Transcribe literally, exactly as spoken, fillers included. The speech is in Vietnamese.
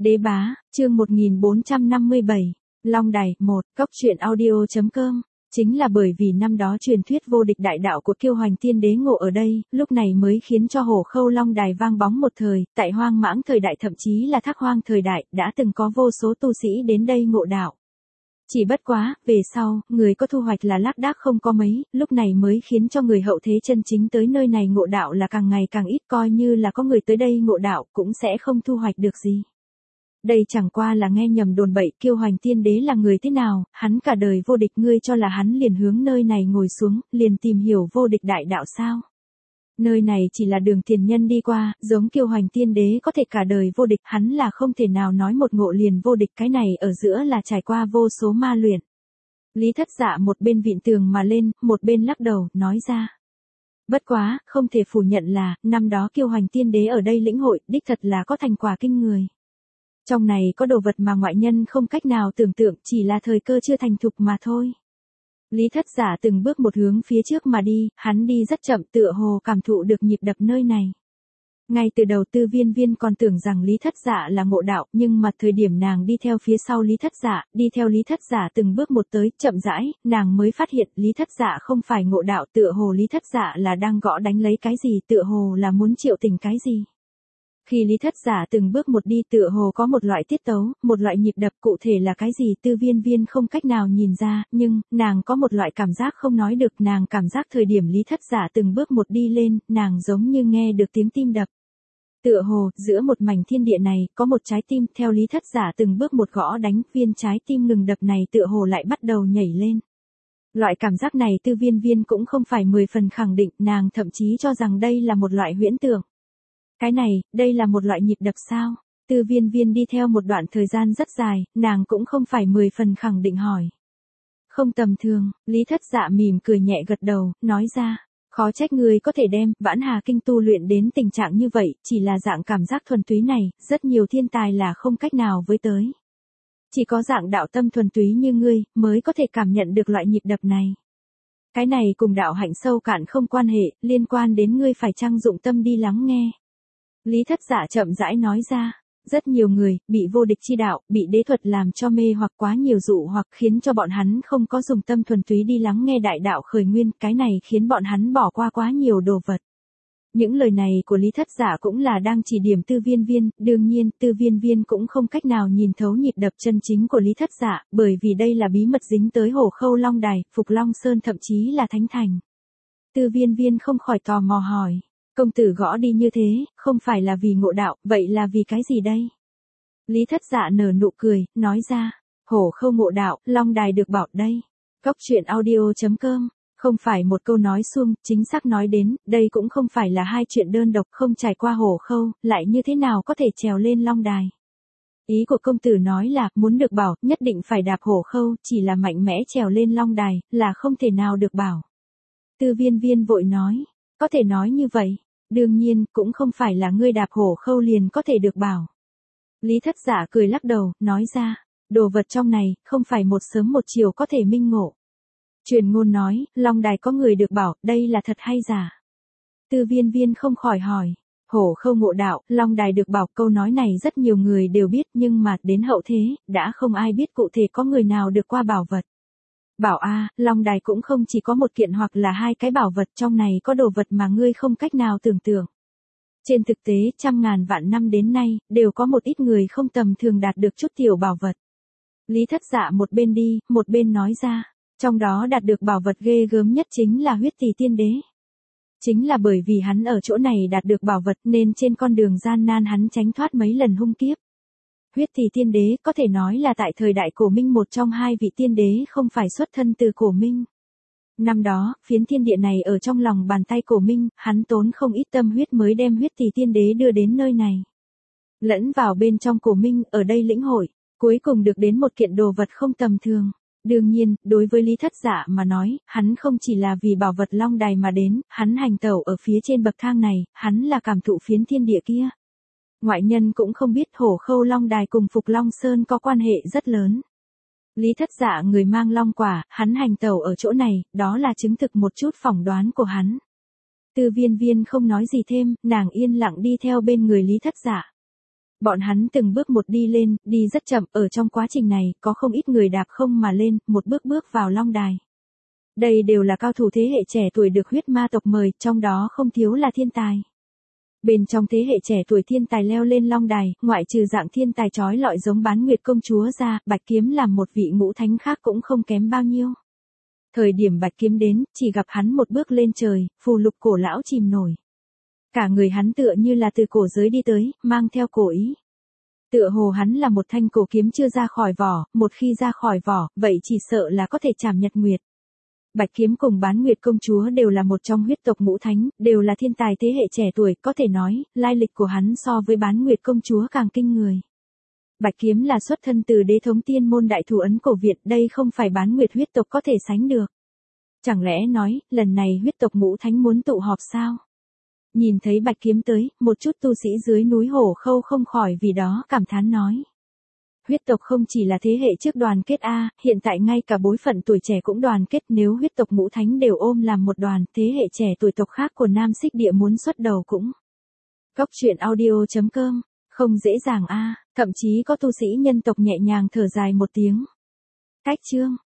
Đế bá, chương một nghìn bốn trăm năm mươi bảy, Long Đài, một, cốc truyện audio.com. Chính là bởi vì năm đó truyền thuyết vô địch đại đạo của Kiêu Hoành Tiên Đế ngộ ở đây, lúc này mới khiến cho Hổ Khâu Long Đài vang bóng một thời, tại Hoang Mãng thời đại thậm chí là Thác Hoang thời đại, đã từng có vô số tu sĩ đến đây ngộ đạo. Chỉ bất quá, về sau, người có thu hoạch là lác đác không có mấy, lúc này mới khiến cho người hậu thế chân chính tới nơi này ngộ đạo là càng ngày càng ít, coi như là có người tới đây ngộ đạo cũng sẽ không thu hoạch được gì. Đây chẳng qua là nghe nhầm đồn bậy. Kiêu Hoành Tiên Đế là người thế nào, hắn cả đời vô địch, ngươi cho là hắn liền hướng nơi này ngồi xuống, liền tìm hiểu vô địch đại đạo sao? Nơi này chỉ là đường tiền nhân đi qua, giống Kiêu Hoành Tiên Đế có thể cả đời vô địch, hắn là không thể nào nói một ngộ liền vô địch, cái này ở giữa là trải qua vô số ma luyện. Lý Thất Dạ một bên vịn tường mà lên, một bên lắc đầu, nói ra. Bất quá, không thể phủ nhận là, năm đó Kiêu Hoành Tiên Đế ở đây lĩnh hội, đích thật là có thành quả kinh người. Trong này có đồ vật mà ngoại nhân không cách nào tưởng tượng, chỉ là thời cơ chưa thành thục mà thôi. Lý Thất Giả từng bước một hướng phía trước mà đi, hắn đi rất chậm, tựa hồ cảm thụ được nhịp đập nơi này. Ngay từ đầu Tư Viên Viên còn tưởng rằng Lý Thất Giả là ngộ đạo, nhưng mà thời điểm nàng đi theo phía sau Lý Thất Giả, đi theo Lý Thất Giả từng bước một tới, chậm rãi, nàng mới phát hiện Lý Thất Giả không phải ngộ đạo, tựa hồ Lý Thất Giả là đang gõ đánh lấy cái gì, tựa hồ là muốn triệu tình cái gì. Khi Lý Thất Giả từng bước một đi, tựa hồ có một loại tiết tấu, một loại nhịp đập, cụ thể là cái gì Tư Viên Viên không cách nào nhìn ra, nhưng, nàng có một loại cảm giác không nói được, nàng cảm giác thời điểm Lý Thất Giả từng bước một đi lên, nàng giống như nghe được tiếng tim đập. Tựa hồ, giữa một mảnh thiên địa này, có một trái tim, theo Lý Thất Giả từng bước một gõ đánh, viên trái tim ngừng đập này tựa hồ lại bắt đầu nhảy lên. Loại cảm giác này Tư Viên Viên cũng không phải mười phần khẳng định, nàng thậm chí cho rằng đây là một loại huyễn tưởng. Cái này, đây là một loại nhịp đập sao? Tư Viên Viên đi theo một đoạn thời gian rất dài, nàng cũng không phải mười phần khẳng định hỏi. Không tầm thường, Lý Thất Dạ mỉm cười nhẹ gật đầu, nói ra, khó trách người có thể đem Vãn Hà Kinh tu luyện đến tình trạng như vậy, chỉ là dạng cảm giác thuần túy này, rất nhiều thiên tài là không cách nào với tới. Chỉ có dạng đạo tâm thuần túy như ngươi, mới có thể cảm nhận được loại nhịp đập này. Cái này cùng đạo hạnh sâu cạn không quan hệ, liên quan đến ngươi phải chăng dụng tâm đi lắng nghe. Lý Thất Dạ chậm rãi nói ra, rất nhiều người, bị vô địch chi đạo, bị đế thuật làm cho mê hoặc quá nhiều dụ hoặc khiến cho bọn hắn không có dùng tâm thuần túy đi lắng nghe đại đạo khởi nguyên, cái này khiến bọn hắn bỏ qua quá nhiều đồ vật. Những lời này của Lý Thất Dạ cũng là đang chỉ điểm Tư Viên Viên, đương nhiên, Tư Viên Viên cũng không cách nào nhìn thấu nhịp đập chân chính của Lý Thất Dạ, bởi vì đây là bí mật dính tới Hổ Khâu Long Đài, Phục Long Sơn thậm chí là Thánh Thành. Tư Viên Viên không khỏi tò mò hỏi. Công tử gõ đi như thế, không phải là vì ngộ đạo, vậy là vì cái gì đây? Lý Thất Dạ nở nụ cười, nói ra, Hổ Khâu ngộ đạo, Long Đài được bảo đây. Cốc truyện audio.com, không phải một câu nói suông, chính xác nói đến, đây cũng không phải là hai chuyện đơn độc, không trải qua Hổ Khâu, lại như thế nào có thể trèo lên Long Đài. Ý của công tử nói là, muốn được bảo, nhất định phải đạp Hổ Khâu, chỉ là mạnh mẽ trèo lên Long Đài, là không thể nào được bảo. Tư Viên Viên vội nói. Có thể nói như vậy, đương nhiên, cũng không phải là ngươi đạp Hổ Khâu liền có thể được bảo. Lý Thất Giả cười lắc đầu, nói ra, đồ vật trong này, không phải một sớm một chiều có thể minh ngộ. Truyền ngôn nói, Long Đài có người được bảo, đây là thật hay giả? Tư Viên Viên không khỏi hỏi, Hổ Khâu ngộ đạo, Long Đài được bảo, câu nói này rất nhiều người đều biết, nhưng mà, đến hậu thế, đã không ai biết cụ thể có người nào được qua bảo vật. Bảo a, à, Long Đài cũng không chỉ có một kiện hoặc là hai cái bảo vật, trong này có đồ vật mà ngươi không cách nào tưởng tượng. Trên thực tế, trăm ngàn vạn năm đến nay, đều có một ít người không tầm thường đạt được chút tiểu bảo vật. Lý Thất Dạ một bên đi, một bên nói ra, trong đó đạt được bảo vật ghê gớm nhất chính là Huyết Tỳ Tiên Đế. Chính là bởi vì hắn ở chỗ này đạt được bảo vật nên trên con đường gian nan hắn tránh thoát mấy lần hung kiếp. Huyết Tỳ Tiên Đế có thể nói là tại thời đại Cổ Minh một trong hai vị tiên đế không phải xuất thân từ Cổ Minh. Năm đó, phiến thiên địa này ở trong lòng bàn tay Cổ Minh, hắn tốn không ít tâm huyết mới đem Huyết Tỳ Tiên Đế đưa đến nơi này. Lẫn vào bên trong Cổ Minh, ở đây lĩnh hội, cuối cùng được đến một kiện đồ vật không tầm thường. Đương nhiên, đối với Lý Thất Dạ mà nói, hắn không chỉ là vì bảo vật Long Đài mà đến, hắn hành tẩu ở phía trên bậc thang này, hắn là cảm thụ phiến thiên địa kia. Ngoại nhân cũng không biết Hổ Khâu Long Đài cùng Phục Long Sơn có quan hệ rất lớn. Lý Thất Dạ người mang long quả, hắn hành tẩu ở chỗ này, đó là chứng thực một chút phỏng đoán của hắn. Tư Viên Viên không nói gì thêm, nàng yên lặng đi theo bên người Lý Thất Dạ. Bọn hắn từng bước một đi lên, đi rất chậm, ở trong quá trình này, có không ít người đạp không mà lên, một bước bước vào long đài. Đây đều là cao thủ thế hệ trẻ tuổi được huyết ma tộc mời, trong đó không thiếu là thiên tài. Bên trong thế hệ trẻ tuổi thiên tài leo lên long đài, ngoại trừ dạng thiên tài trói lọi giống Bán Nguyệt công chúa ra, Bạch Kiếm làm một vị ngũ thánh khác cũng không kém bao nhiêu. Thời điểm Bạch Kiếm đến, chỉ gặp hắn một bước lên trời, phù lục cổ lão chìm nổi. Cả người hắn tựa như là từ cổ giới đi tới, mang theo cổ ý. Tựa hồ hắn là một thanh cổ kiếm chưa ra khỏi vỏ, một khi ra khỏi vỏ, vậy chỉ sợ là có thể chảm nhật nguyệt. Bạch Kiếm cùng Bán Nguyệt công chúa đều là một trong huyết tộc ngũ thánh, đều là thiên tài thế hệ trẻ tuổi, có thể nói, lai lịch của hắn so với Bán Nguyệt công chúa càng kinh người. Bạch Kiếm là xuất thân từ đế thống tiên môn đại thủ ấn cổ Việt, đây không phải Bán Nguyệt huyết tộc có thể sánh được. Chẳng lẽ nói, lần này huyết tộc ngũ thánh muốn tụ họp sao? Nhìn thấy Bạch Kiếm tới, một chút tu sĩ dưới núi Hổ Khâu không khỏi vì đó cảm thán nói. Huyết tộc không chỉ là thế hệ trước đoàn kết A, hiện tại ngay cả bối phận tuổi trẻ cũng đoàn kết, nếu huyết tộc ngũ thánh đều ôm làm một đoàn, thế hệ trẻ tuổi tộc khác của Nam Xích Địa muốn xuất đầu cũng. Cốc truyện audio chấm com, không dễ dàng A, thậm chí có tu sĩ nhân tộc nhẹ nhàng thở dài một tiếng. Cách chương.